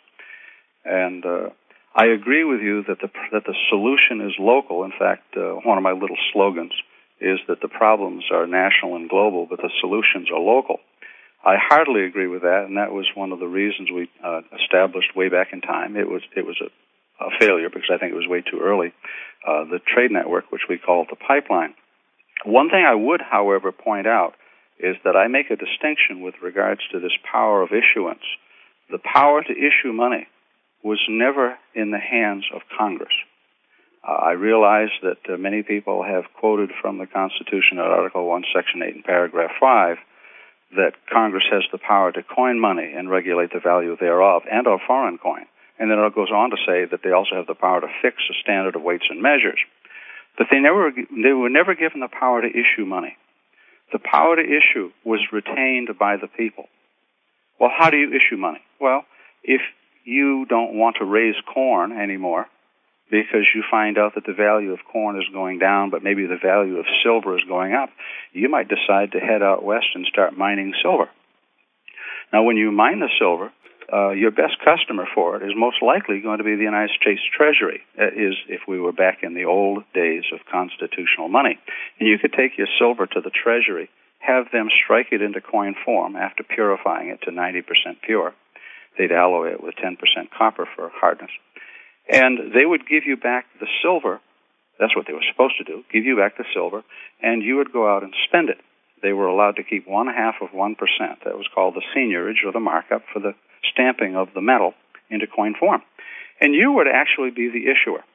And uh, I agree with you that the that the solution is local. In fact, uh, one of my little slogans is that the problems are national and global, but the solutions are local. I heartily agree with that, and that was one of the reasons we uh, established way back in time. It was it was a, a failure because I think it was way too early. Uh, the trade network, which we call the pipeline. One thing I would, however, point out is that I make a distinction with regards to this power of issuance. The power to issue money was never in the hands of Congress. Uh, I realize that uh, many people have quoted from the Constitution at Article one, Section eight, and Paragraph five, that Congress has the power to coin money and regulate the value thereof and of foreign coin. And then it goes on to say that they also have the power to fix a standard of weights and measures. But they never they were never given the power to issue money. The power to issue was retained by the people. Well, how do you issue money? Well, if you don't want to raise corn anymore because you find out that the value of corn is going down, but maybe the value of silver is going up, you might decide to head out west and start mining silver. Now, when you mine the silver, uh, your best customer for it is most likely going to be the United States Treasury, uh, is if we were back in the old days of constitutional money. And you could take your silver to the Treasury, have them strike it into coin form after purifying it to ninety percent pure. They'd alloy it with ten percent copper for hardness. And they would give you back the silver. That's what they were supposed to do, give you back the silver, and you would go out and spend it. They were allowed to keep one half of one percent. That was called the seigniorage, or the markup, for the stamping of the metal into coin form. And you would actually be the issuer.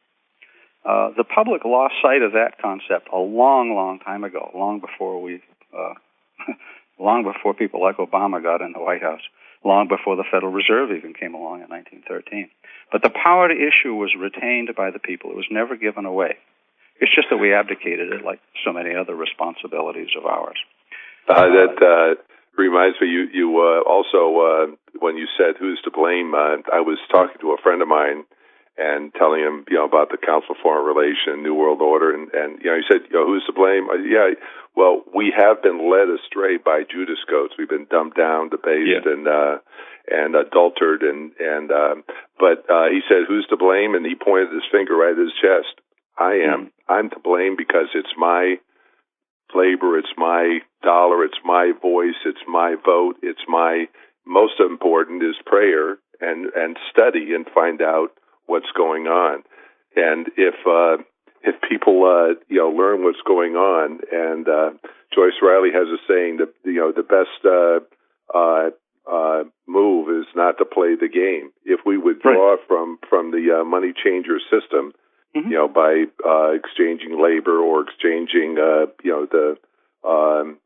Uh, the public lost sight of that concept a long, long time ago, long before we, uh, long before people like Obama got in the White House, long before the Federal Reserve even came along in nineteen thirteen. But the power to issue was retained by the people. It was never given away. It's just that we abdicated it like so many other responsibilities of ours. Uh, that uh, reminds me, you, you uh, also, uh, when you said who's to blame, uh, I was talking to a friend of mine and telling him, you know, about the Council of Foreign Relations, New World Order, and, and you know, he said, you know, who's to blame? Uh, yeah, well, we have been led astray by Judas goats. We've been dumbed down, debased, yeah. and uh, and adulterated, and and uh, but uh, he said, who's to blame? And he pointed his finger right at his chest. I am. Mm-hmm. I'm to blame because it's my labor, it's my dollar, it's my voice, it's my vote, it's my, most important is prayer and, and study and find out what's going on. And if, uh, if people, uh, you know, learn what's going on, and, uh, Joyce Riley has a saying that, you know, the best, uh, uh, uh, move is not to play the game. If we withdraw right. from, from the, uh, money changer system, Mm-hmm. you know, by uh, exchanging labor or exchanging, uh, you know, the, um,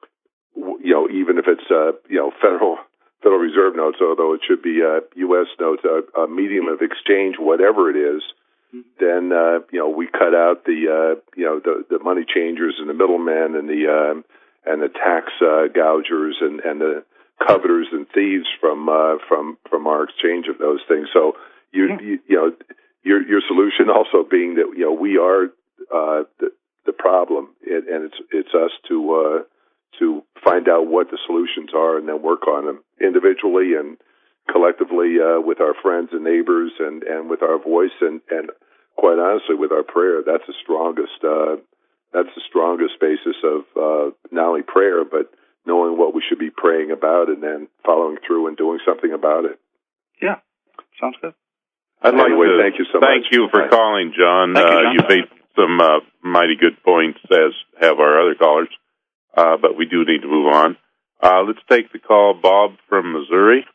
w- you know, even if it's, uh, you know, federal Federal Reserve notes, although it should be uh, U S notes, a, a medium of exchange, whatever it is, mm-hmm. then uh, you know, we cut out the, uh, you know, the, the money changers and the middlemen and the um, and the tax uh, gougers and, and the coveters and thieves from uh, from from our exchange of those things. So you yeah. you, you know. Your your solution also being that, you know, we are uh, the the problem, and, and it's it's us to uh, to find out what the solutions are and then work on them individually and collectively uh, with our friends and neighbors and, and with our voice and, and quite honestly with our prayer. That's the strongest uh, that's the strongest basis of uh, not only prayer but knowing what we should be praying about and then following through and doing something about it. Yeah, sounds good. I'd like anyway, to thank you so thank much. you for Bye. calling, John. Thank you, John. Uh, you made some uh, mighty good points, as have our other callers, uh, but we do need to move on. Uh, let's take the call, Bob from Missouri.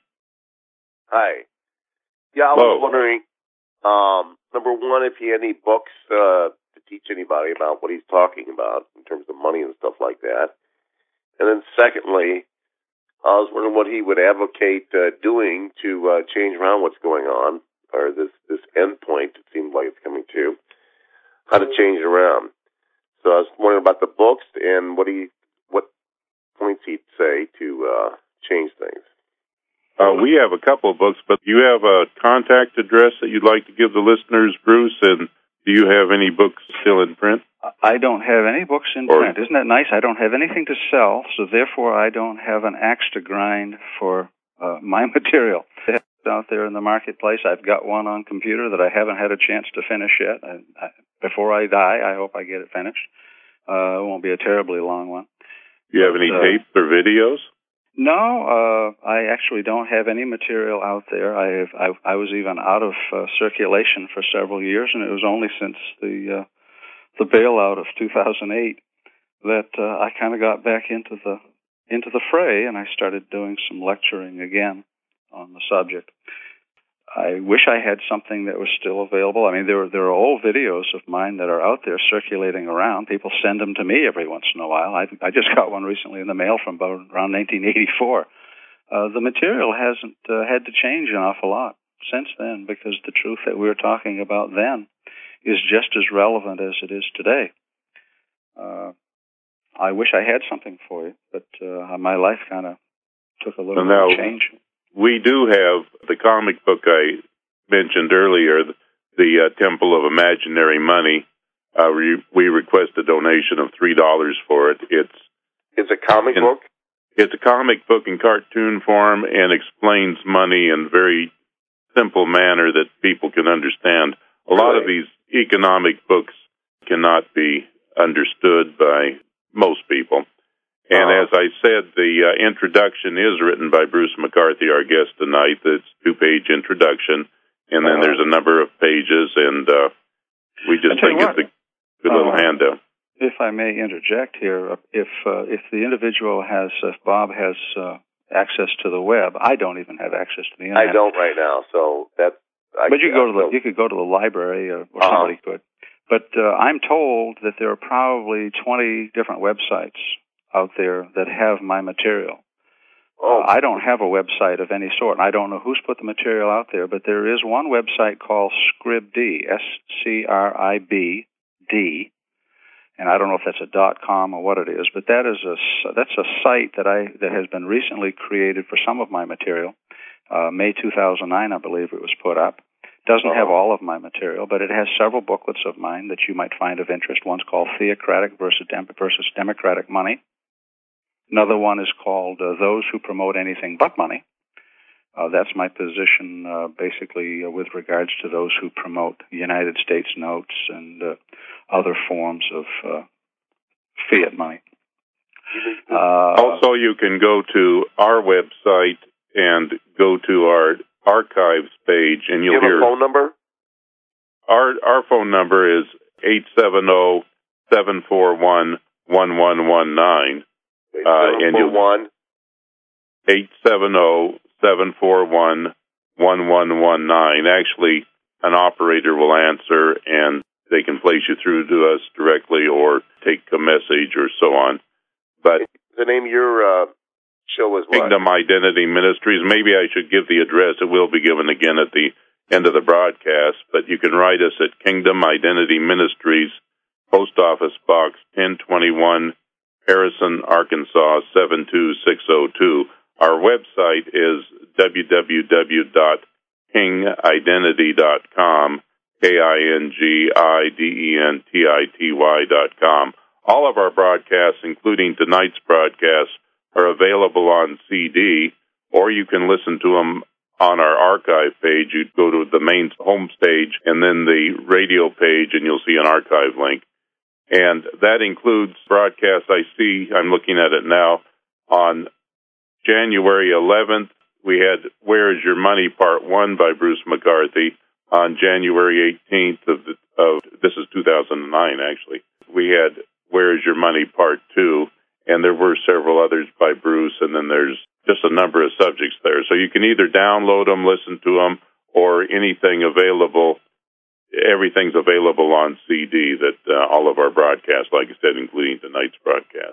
Hi. Yeah, I Hello. was wondering, um, number one, if he had any books uh, to teach anybody about what he's talking about in terms of money and stuff like that. And then secondly, I was wondering what he would advocate uh, doing to uh, change around what's going on, or this, this end point it seems like it's coming to, how to change it around. So I was wondering about the books and what he, what points he'd say to uh, change things. Uh, we have a couple of books, but do you have a contact address that you'd like to give the listeners, Bruce? And do you have any books still in print? I don't have any books in or, print. Isn't that nice? I don't have anything to sell, so therefore I don't have an axe to grind for uh, my material. It's out there in the marketplace. I've got one on computer that I haven't had a chance to finish yet. I, I, before I die, I hope I get it finished. Uh, it won't be a terribly long one. Do you have any uh, tapes or videos? No, uh, I actually don't have any material out there. I have, I, I was even out of uh, circulation for several years, and it was only since the uh, the bailout of two thousand eight that uh, I kind of got back into the into the fray, and I started doing some lecturing again on the subject. I wish I had something that was still available. I mean, there are, there are old videos of mine that are out there circulating around. People send them to me every once in a while. I, I just got one recently in the mail from about around nineteen eighty-four. Uh, the material hasn't uh, had to change an awful lot since then, because the truth that we were talking about then is just as relevant as it is today. Uh, I wish I had something for you, but uh, my life kind of took a little now, bit of change. We do have the comic book I mentioned earlier, the, the uh, Temple of Imaginary Money. Uh, we, we request a donation of three dollars for it. It's It's a comic in, book? it's a comic book in cartoon form and explains money in a very simple manner that people can understand. A lot of these economic books cannot be understood by most people. And uh, as I said, the uh, introduction is written by Bruce McCarthy, our guest tonight. It's a two-page introduction, and then uh, there's a number of pages, and uh, we just think it's a good little uh, handout. If I may interject here, if uh, if the individual has, if Bob has uh, access to the web, I don't even have access to the internet. I don't right now, so that's. I, but you I, go to the, so, you could go to the library, or, or uh-huh. somebody could. But uh, I'm told that there are probably twenty different websites out there that have my material. Oh. Uh, I don't have a website of any sort, and I don't know who's put the material out there, but there is one website called ScribD, S C R I B D, and I don't know if that's a dot com or what it is, but that is a that's a site that I that has been recently created for some of my material. Uh, May two thousand nine, I believe it was put up. Doesn't uh-huh. have all of my material, but it has several booklets of mine that you might find of interest. One's called Theocratic versus, Dem- versus Democratic Money. Another one is called uh, Those Who Promote Anything But Money. Uh, that's my position uh, basically uh, with regards to those who promote United States notes and uh, other forms of uh, fiat money. Uh, also, you can go to our website and go to our archives page, and you'll you have hear a phone number. Our our phone number is eight seven zero, seven four one, one one one nine. Uh, and you one eight seven zero, seven four one, one one one nine. Actually, an operator will answer, and they can place you through to us directly or take a message or so on. But the name of your uh, show is what? Kingdom Identity Ministries. Maybe I should give the address. It will be given again at the end of the broadcast. But you can write us at Kingdom Identity Ministries, Post Office Box ten twenty-one, Harrison, Arkansas seven two six zero two. Our website is w w w dot king identity dot com, K I N G I D E N T I T Y dot com. All of our broadcasts, including tonight's broadcast, are available on C D, or you can listen to them on our archive page. You go to the main home stage and then the radio page, and you'll see an archive link. And that includes broadcasts I see, I'm looking at it now, on January eleventh, we had Where Is Your Money Part one by Bruce McCarthy. On January eighteenth of, the, of this is two thousand nine, actually, we had Where Is Your Money Part two, and there were several others by Bruce, and then there's just a number of subjects there. So you can either download them, listen to them, or anything available. Everything's available on C D, that uh, all of our broadcasts, like I said, including tonight's broadcast.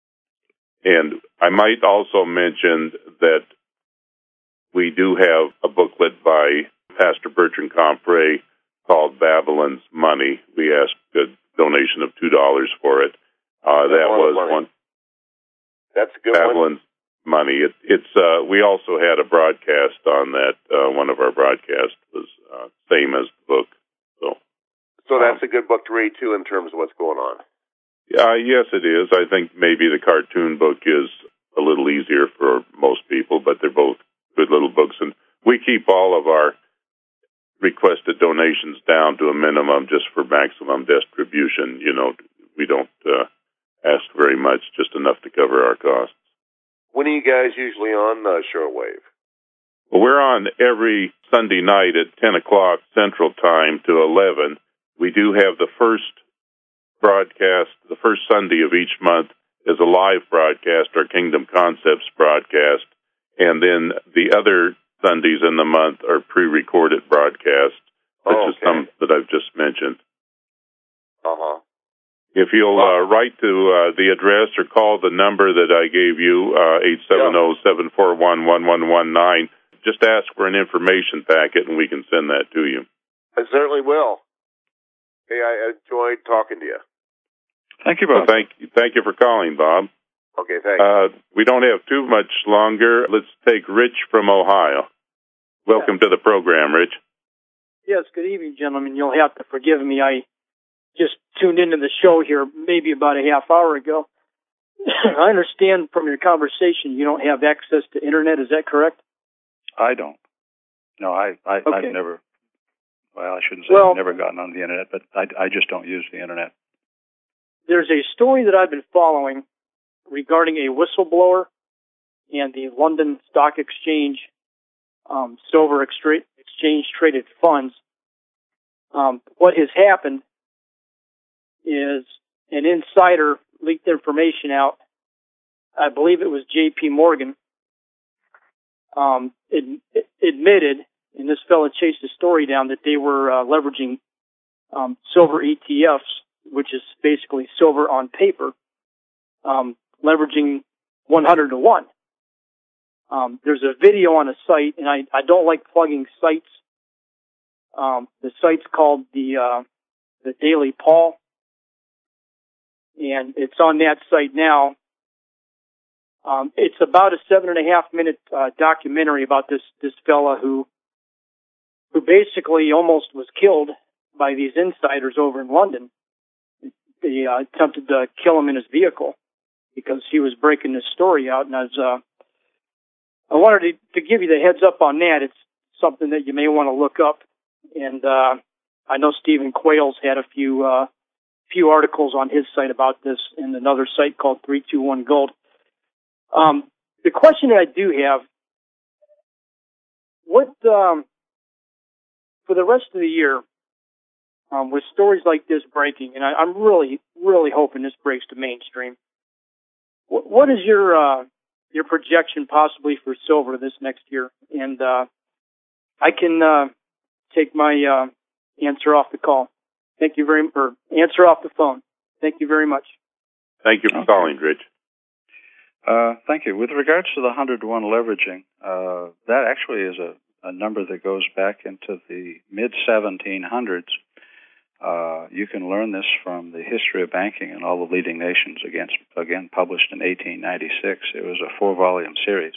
And I might also mention that we do have a booklet by Pastor Bertrand Compre called Babylon's Money. We asked a donation of two dollars for it. Uh, that was money. one. That's a good Babylon's one. Money. It, it's. Uh, we also had a broadcast on that. Uh, one of our broadcasts was uh, same as the book. So, so that's um, a good book to read too, in terms of what's going on. Uh, yes, it is. I think maybe the cartoon book is a little easier for most people, but they're both good little books. And we keep all of our requested donations down to a minimum just for maximum distribution. You know, we don't uh, ask very much, just enough to cover our costs. When are you guys usually on uh, shortwave? Well, we're on every Sunday night at ten o'clock Central Time to eleven. We do have the first broadcast, the first Sunday of each month is a live broadcast, our Kingdom Concepts broadcast, and then the other Sundays in the month are pre-recorded broadcasts, such oh, okay. as some that I've just mentioned. Uh-huh. If you'll uh, write to uh, the address or call the number that I gave you, uh, eight seven zero, seven four one, one one one nine, just ask for an information packet and we can send that to you. I certainly will. Hey, I enjoyed talking to you. Thank you, Bob. Well, thank you. Thank you for calling, Bob. Okay, thanks. Uh, we don't have too much longer. Let's take Rich from Ohio. Welcome yeah. to the program, Rich. Yes, good evening, gentlemen. You'll have to forgive me. I just tuned into the show here maybe about a half hour ago. I understand from your conversation you don't have access to internet. Is that correct? I don't. No, I, I okay. I've never. Well, I shouldn't say well, I've never gotten on the internet, but I, I just don't use the internet. There's a story that I've been following regarding a whistleblower and the London Stock Exchange um, silver exchange traded funds. Um, what has happened is an insider leaked information out. I believe it was J P Morgan um, ad- admitted, and this fellow chased the story down, that they were uh, leveraging um, silver E T Fs, which is basically silver on paper, um, leveraging one hundred to one. Um, there's a video on a site, and I, I don't like plugging sites. Um, the site's called the uh, the Daily Paul, and it's on that site now. Um, it's about a seven and a half minute uh, documentary about this this fella who who basically almost was killed by these insiders over in London. They uh, attempted to kill him in his vehicle because he was breaking this story out, and I was uh, I wanted to, to give you the heads up on that. It's something that you may want to look up. And uh, I know Stephen Quayle's had a few uh, few articles on his site about this, and another site called three two one Gold. Um, the question that I do have, what um, for the rest of the year, um, with stories like this breaking, and I, I'm really, really hoping this breaks to mainstream. What, what is your uh, your projection possibly for silver this next year? And uh, I can uh, take my uh, answer off the call. Thank you very much. Or answer off the phone. Thank you very much. Thank you for okay. calling, Rich. Uh, thank you. With regards to the one hundred to one leveraging, uh, that actually is a, a number that goes back into the mid seventeen hundreds. Uh, you can learn this from the history of banking in all the leading nations, against, again published in eighteen ninety-six. It was a four-volume series.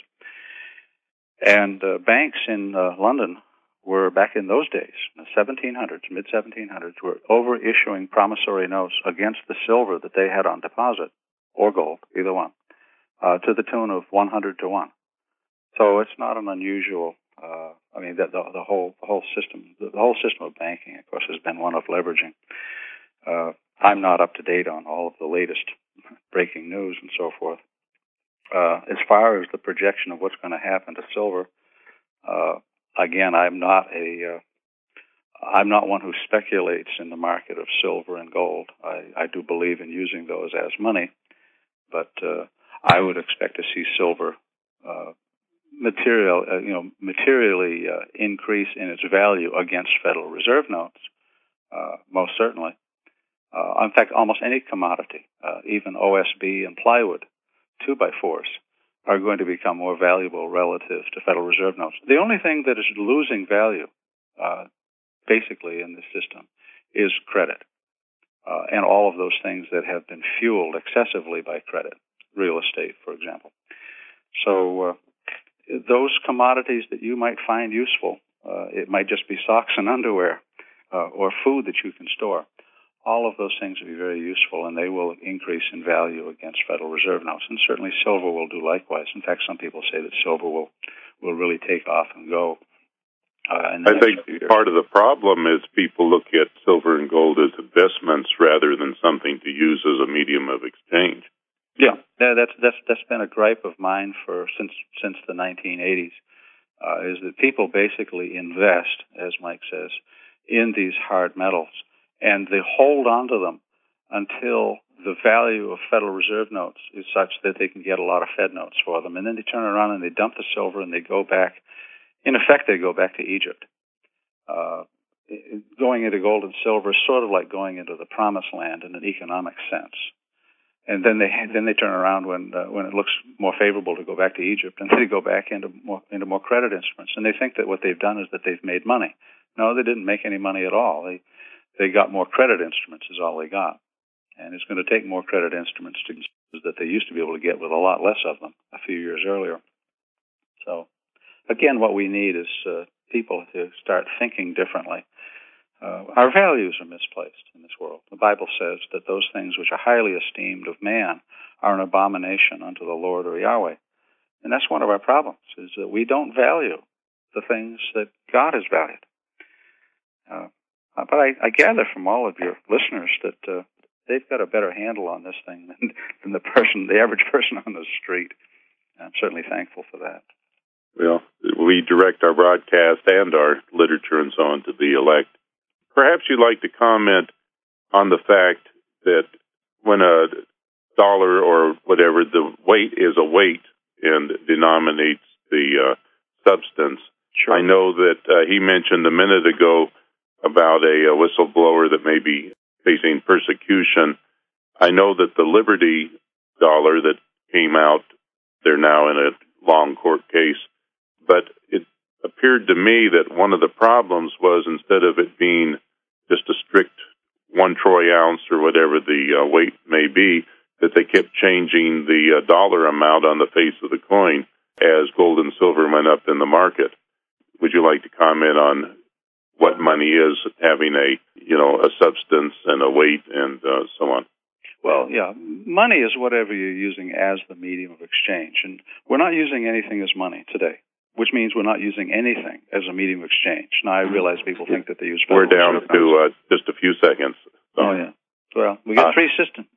And uh, banks in uh, London were, back in those days, the seventeen hundreds, mid seventeen hundreds, were over-issuing promissory notes against the silver that they had on deposit, or gold, either one, uh, to the tune of one hundred to one. So it's not an unusual, uh, I mean, the, the, the whole the whole system, the whole system of banking, of course, has been one of leveraging. Uh, I'm not up to date on all of the latest breaking news and so forth. Uh, as far as the projection of what's going to happen to silver, uh, again, I'm not a, uh, I'm not one who speculates in the market of silver and gold. I, I do believe in using those as money, but uh, I would expect to see silver uh, material, uh, you know, materially uh, increase in its value against Federal Reserve notes, uh, most certainly. Uh, in fact, almost any commodity, uh, even O S B and plywood, two by fours, are going to become more valuable relative to Federal Reserve notes. The only thing that is losing value, uh, basically, in this system is credit, uh, and all of those things that have been fueled excessively by credit, real estate, for example. So uh, those commodities that you might find useful, uh, it might just be socks and underwear uh, or food that you can store. All of those things will be very useful, and they will increase in value against Federal Reserve notes. And certainly silver will do likewise. In fact, some people say that silver will, will really take off and go. Uh, in the I next think few years. Part of the problem is people look at silver and gold as investments rather than something to use as a medium of exchange. Yeah, that's that's that's been a gripe of mine for since since the nineteen eighties. Uh, is that people basically invest, as Mike says, in these hard metals, and they hold on to them until the value of Federal Reserve notes is such that they can get a lot of Fed notes for them, and then they turn around and they dump the silver and they go back. In effect, they go back to Egypt. Uh, going into gold and silver is sort of like going into the promised land in an economic sense. And then they then they turn around when uh, when it looks more favorable to go back to Egypt, and they go back into more into more credit instruments. And they think that what they've done is that they've made money. No, they didn't make any money at all. They they got more credit instruments is all they got, and it's going to take more credit instruments to that they used to be able to get with a lot less of them a few years earlier. So, again, what we need is uh, people to start thinking differently. Uh, our values are misplaced in this world. The Bible says that those things which are highly esteemed of man are an abomination unto the Lord or Yahweh. And that's one of our problems, is that we don't value the things that God has valued. Uh, but I, I gather from all of your listeners that uh, they've got a better handle on this thing than, than the person, the average person on the street. I'm certainly thankful for that. Well, we direct our broadcast and our literature and so on to the elect. Perhaps you'd like to comment on the fact that when a dollar or whatever, the weight is a weight and denominates the uh, substance. Sure. I know that uh, he mentioned a minute ago about a, a whistleblower that may be facing persecution. I know that the Liberty dollar that came out, they're now in a long court case, but it appeared to me that one of the problems was, instead of it being just a strict one troy ounce or whatever the uh, weight may be, that they kept changing the uh, dollar amount on the face of the coin as gold and silver went up in the market. Would you like to comment on what money is, having a, you know, a substance and a weight and uh, so on? Well, yeah, money is whatever you're using as the medium of exchange. And we're not using anything as money today, which means we're not using anything as a medium of exchange. Now, I realize people think that they use... We're down to uh, just a few seconds. So. Oh, yeah. Well, we got uh, three systems.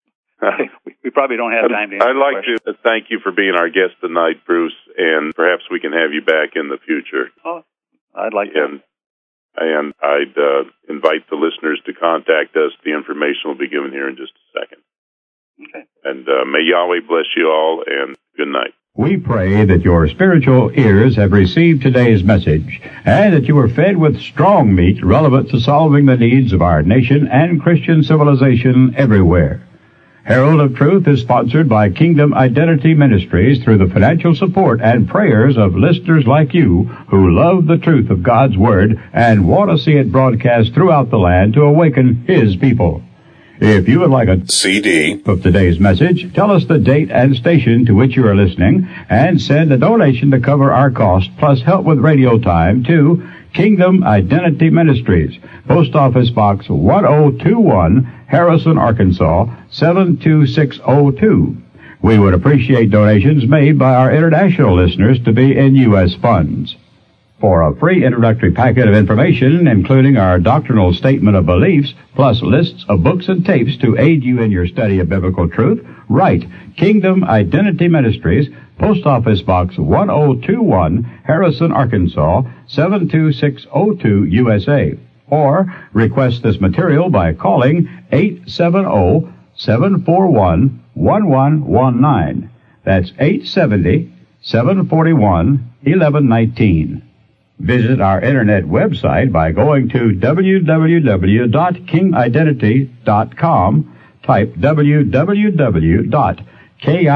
we, we probably don't have time to answer I'd like to thank you for being our guest tonight, Bruce, and perhaps we can have you back in the future. Oh, I'd like and, to. And I'd uh, invite the listeners to contact us. The information will be given here in just a second. Okay. And uh, may Yahweh bless you all, and good night. We pray that your spiritual ears have received today's message and that you are fed with strong meat relevant to solving the needs of our nation and Christian civilization everywhere. Herald of Truth is sponsored by Kingdom Identity Ministries through the financial support and prayers of listeners like you who love the truth of God's Word and want to see it broadcast throughout the land to awaken His people. If you would like a C D of today's message, tell us the date and station to which you are listening and send a donation to cover our cost plus help with radio time to Kingdom Identity Ministries, Post Office Box one oh two one, Harrison, Arkansas seven two six oh two. We would appreciate donations made by our international listeners to be in U S funds. For a free introductory packet of information, including our doctrinal statement of beliefs, plus lists of books and tapes to aid you in your study of biblical truth, write Kingdom Identity Ministries, Post Office Box one oh two one, Harrison, Arkansas seven two six oh two, U S A. Or request this material by calling eight seven zero, seven four one, one one one nine. That's eight seven zero, seven four one, one one one nine. Visit our internet website by going to w w w dot king identity dot com. Type w w w dot king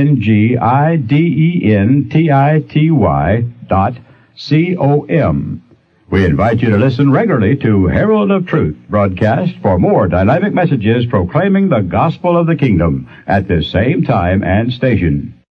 identity dot com. We invite you to listen regularly to Herald of Truth broadcast for more dynamic messages proclaiming the gospel of the kingdom at this same time and station.